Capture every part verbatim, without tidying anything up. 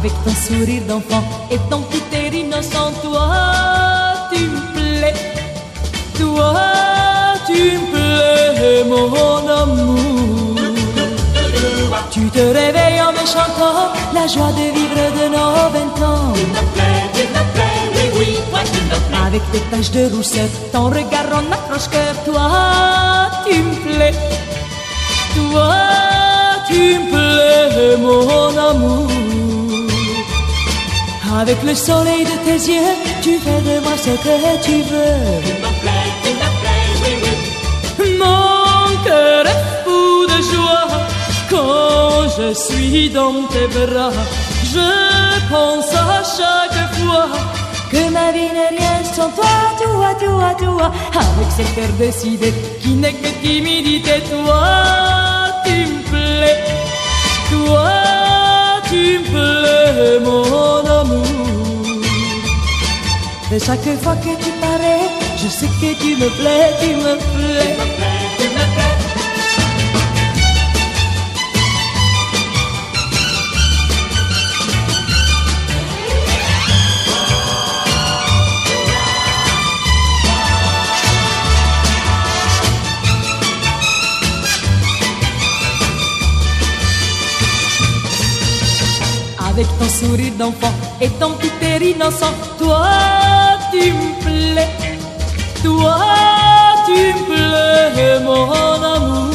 Avec ton sourire d'enfant et ton petit air innocent, toi, tu me plais. Toi, tu me plais, mon amour. Tu te réveilles en me chantant la joie de vivre de nos vingt ans. Tu me plais, tu me plais, oui, oui, toi tu me plais. Avec tes taches de rousseur, ton regard en accroche-cœur, toi, tu me plais. Toi, tu me plais, mon amour. Avec le soleil de tes yeux, tu fais de moi ce que tu veux. Tu me plais, tu me plais, oui, oui. Mon cœur est fou de joie quand je suis dans tes bras. Je pense à chaque fois que ma vie n'est rien sans toi, toi, toi, toi. Avec cet cœur décidé qui n'est que timidité, toi, tu me plais. Toi, tu me plais, mon amour. Et chaque fois que tu parais, je sais que tu me plais, tu me plais. Tu me plais, tu me plais. Avec ton sourire d'enfant et ton petit air innocent, toi, tu me plais. Toi, tu me plais, mon amour.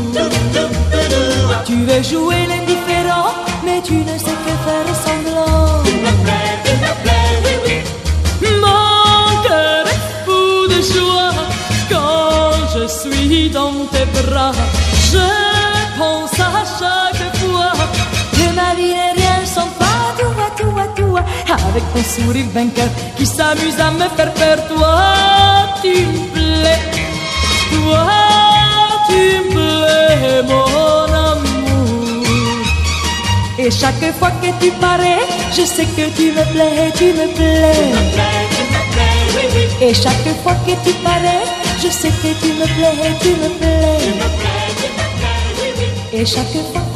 Tu veux jouer l'indifférent, mais tu ne sais que faire semblant. Tu me plais, tu me plais, oui, oui. Mon cœur est fou de joie quand je suis dans tes bras. Je pense à chaque fois que ma vie n'est rien sans toi, toi, toi, toi. Avec ton sourire vainqueur qui s'amuse à me faire peur, toi, tu me plais. Toi, tu me plais, mon amour. Et chaque fois que tu parais, je sais que tu me plais, tu me plais. Tu me plais, tu me plais, oui, oui. Et chaque fois que tu parais, je sais que tu me plais, tu me plais. Tu me plais, tu me plais, oui, oui. Et chaque fois